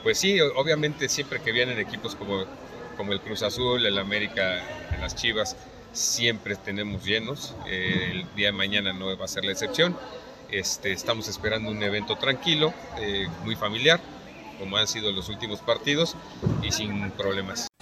Pues sí, obviamente siempre que vienen equipos como el Cruz Azul, el América, las Chivas, siempre tenemos llenos. El día de mañana no va a ser la excepción. Estamos esperando un evento tranquilo, muy familiar, como han sido los últimos partidos, y sin problemas.